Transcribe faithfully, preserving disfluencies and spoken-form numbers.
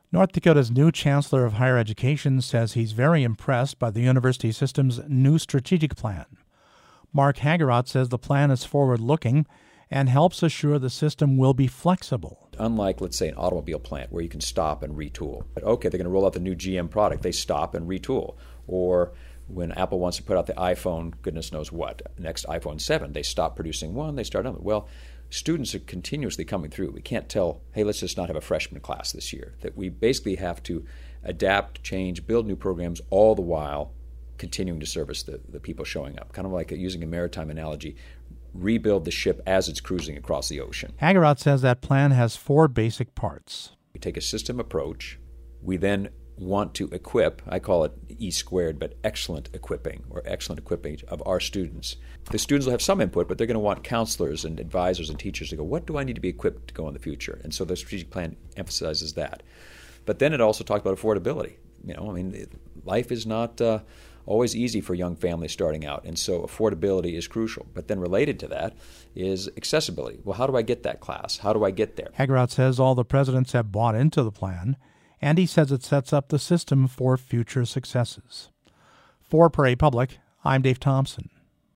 North Dakota's new Chancellor of Higher Education says he's very impressed by the university system's new strategic plan. Mark Hagerott says the plan is forward-looking and helps assure the system will be flexible. Unlike, let's say, an automobile plant where you can stop and retool. But okay, they're going to roll out the new G M product. They stop and retool. Or when Apple wants to put out the iPhone, goodness knows what, next iPhone seven, they stop producing one, they start another. Well, students are continuously coming through. We can't tell, hey, let's just not have a freshman class this year. That we basically have to adapt, change, build new programs, all the while continuing to service the, the people showing up. Kind of like using a maritime analogy, rebuild the ship as it's cruising across the ocean. Hagerott says that plan has four basic parts. We take a system approach. We then want to equip, I call it E squared, but excellent equipping or excellent equipping of our students. The students will have some input, but they're going to want counselors and advisors and teachers to go, what do I need to be equipped to go in the future? And so the strategic plan emphasizes that. But then it also talks about affordability. You know, I mean, life is not uh, always easy for young families starting out, and so affordability is crucial. But then related to that is accessibility. Well, how do I get that class? How do I get there? Hagerott says all the presidents have bought into the plan, and he says it sets up the system for future successes. For Prairie Public, I'm Dave Thompson.